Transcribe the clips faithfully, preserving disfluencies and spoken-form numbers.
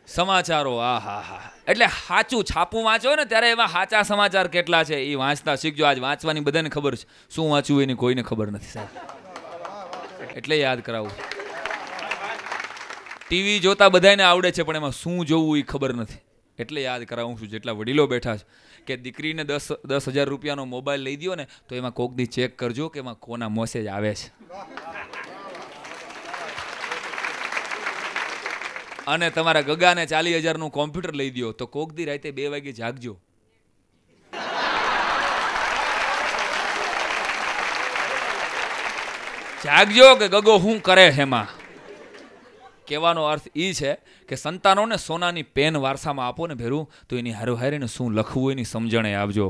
સમાચારો, આ હા હા એટલે સાચું છાપું વાંચો ને ત્યારે એમાં સાચા સમાચાર કેટલા છે એ વાંચતા શીખજો. આજ વાંચવાની બધાને ખબર છે, શું વાંચવું એની કોઈને ખબર નથી સાહેબ, એટલે યાદ કરાવું. ટીવી જોતા બધાને આવડે છે પણ એમાં શું જોવું એ ખબર નથી, એટલે યાદ કરાવું છું. જેટલા વડીલો બેઠા છે કે દીકરીને દસ દસ હજાર રૂપિયાનો મોબાઈલ લઈ દો ને તો એમાં કોક દી ચેક કરજો કે એમાં કોના મેસેજ આવે છે. અને તમારા ગગાને ચાલીસ હજારનું કોમ્પ્યુટર લઈ દો તો કોક દી રાતે બે વાગે જાગજો. જાગજો કે ગગો શું કરે છે એમાં. કહેવાનો અર્થ એ છે કે સંતાનોને સોનાની પેન વારસામાં આપો ને ભેરું, તો એની હારો હારીને શું લખવું એની સમજણે આપજો.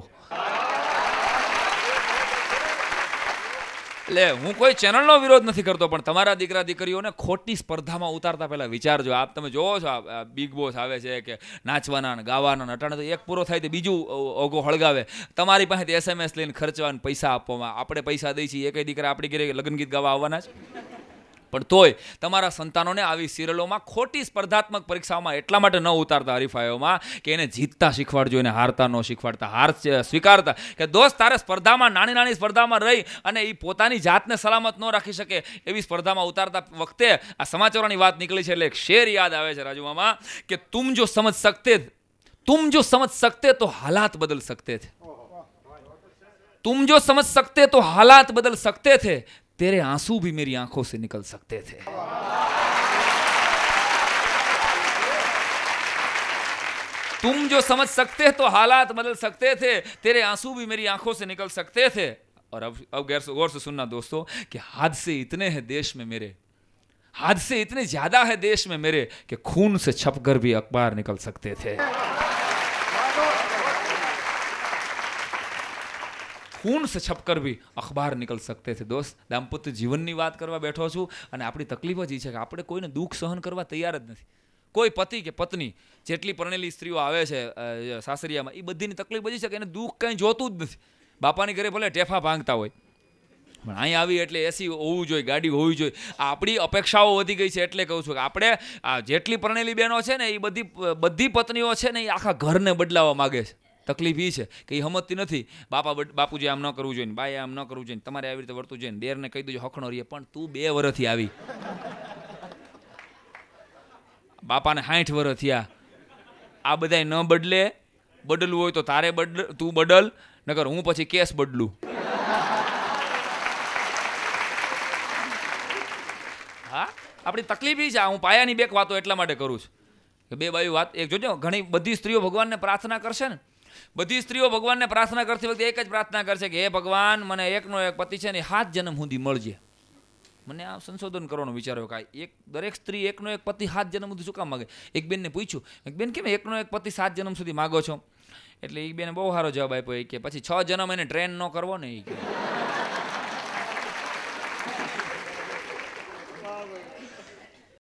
એટલે હું કોઈ ચેનલનો વિરોધ નથી કરતો, પણ તમારા દીકરા દીકરીઓને ખોટી સ્પર્ધામાં ઉતારતા પહેલા વિચારજો. આપ તમે જોવો છો બિગ બોસ આવે છે કે નાચવાના ગાવાના અટાણે તો એક પૂરો થાય તો બીજું ઓગો હળગાવે. તમારી પાસેથી એસએમએસ લઈને ખર્ચવાના પૈસા આપવામાં, આપણે પૈસા દઈ છીએ. એક દીકરા આપણી ઘરે લગ્ન ગીત ગાવા આવવાના છે, પણ તોય તમારા સંતાનોને આવી સિરિયલોમાં ખોટી સ્પર્ધાત્મક પરીક્ષાઓમાં એટલા માટે ન ઉતારતા હરીફાઈઓમાં કે એને જીતતા શીખવાડજો, એને હારતા ન શીખવાડતા, હાર સ્વીકારતા. કે દોસ્ત તારે સ્પર્ધામાં નાની નાની સ્પર્ધામાં રહી અને એ પોતાની જાતને સલામત ન રાખી શકે એવી સ્પર્ધામાં ઉતારતા વખતે આ સમાચારોની વાત નીકળી છે એટલે એક શેર યાદ આવે છે રાજુ મામા કે તુમ જો સમજ સકતે તુમ જો સમજ સકતે તો હાલાત બદલ સકતે થે, तुम जो समझ सकते तो हालात बदल सकते थे, तेरे आंसू भी मेरी आंखों से निकल सकते थे. तुम जो समझ सकते तो हालात बदल सकते थे, तेरे आंसू भी मेरी आंखों से निकल सकते थे. और अब अब गौर से सुनना दोस्तों कि हादसे इतने हैं देश में मेरे, हादसे इतने ज्यादा है देश में मेरे कि खून से छपकर भी अखबार निकल सकते थे. खून से छपकर भी अखबार निकल सकते थे. दोस्त, दाम्पत्य जीवनની વાત કરવા બેઠો છું અને આપણી તકલીફ જ છે કે આપણે કોઈને દુઃખ સહન કરવા તૈયાર જ નથી. કોઈ પતિ કે પત્ની, જેટલી પરણેલી સ્ત્રીઓ આવે છે સાસરિયામાં, એ બધીની તકલીફ બધી છે કે એને દુઃખ કંઈ જોતું જ નથી. બાપાની ઘરે ભલે ટેફા ભાંગતા હોય, પણ અહીં આવી એટલે એસી હોવું જોઈએ, ગાડી હોવી જોઈએ. આપણી અપેક્ષાઓ વધી ગઈ છે એટલે કહું છું કે આપણે આ જેટલી પરણેલી બહેનો છે ને એ બધી બધી પત્નીઓ છે ને એ આખા ઘરને બદલાવવા માગે છે. તકલીફ એ છે કે એ સમજતી નથી. બાપા બાપુજી આમ ન કરવું જોઈએ, બાએ આમ ન કરવું જોઈએ, તમારે આવી રીતે વર્તું જોઈએ, દેરને કહી દેજો હખણો રહીએ. પણ તું બે વર્ષથી આવી, બાપાને સાઠ વર્ષ થયા, આ બધા ન બદલે. બદલવું હોય તો તારે બદલ, તું બદલ, નકર હું પછી કેસ બદલું. હા, આપણી તકલીફ એ છે. હું પાયાની બે વાતો એટલા માટે કરું છું કે બે બાજુ વાત. એક જોજો, ઘણી બધી સ્ત્રીઓ ભગવાનને પ્રાર્થના કરશે ને, બધી સ્ત્રીઓ ભગવાનને પ્રાર્થના કરતી વખતે એક જ પ્રાર્થના કરશે કે હે ભગવાન, મને એકનો એક પતિ છે ને સાત જન્મ સુધી મળજે. મને આ સંશોધન કરવાનો વિચાર આવ્યો કે એક દરેક સ્ત્રી એકનો એક પતિ સાત જન્મ સુધી શું કામ માગે. એક બેનને પૂછ્યું, એક બેન કેમ એકનો એક પતિ સાત જન્મ સુધી માગો છો? એટલે એક બેને બહુ સારો જવાબ આપ્યો કે પછી છ જન્મ એને ટ્રેન ન કરવો ને. એ